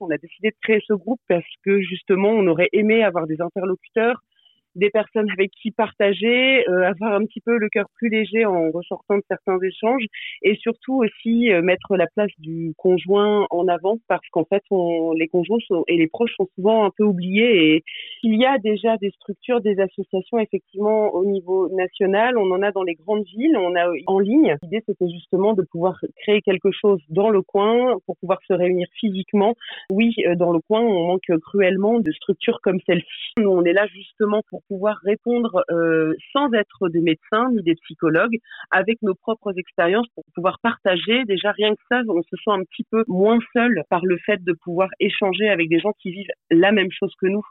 On a décidé de créer ce groupe parce que justement, on aurait aimé avoir des interlocuteurs, des personnes avec qui partager, avoir un petit peu le cœur plus léger en ressortant de certains échanges et surtout aussi mettre la place du conjoint en avant parce qu'en fait, les conjoints et les proches sont souvent un peu oubliés et il y a déjà des structures, des associations effectivement au niveau national, on en a dans les grandes villes, on a en ligne. L'idée, c'était justement de pouvoir créer quelque chose dans le coin pour pouvoir se réunir physiquement. Oui, dans le coin, on manque cruellement de structures comme celle-ci. Nous, on est là justement pour pouvoir répondre sans être des médecins ni des psychologues, avec nos propres expériences pour pouvoir partager. Déjà, rien que ça, on se sent un petit peu moins seul par le fait de pouvoir échanger avec des gens qui vivent la même chose que nous.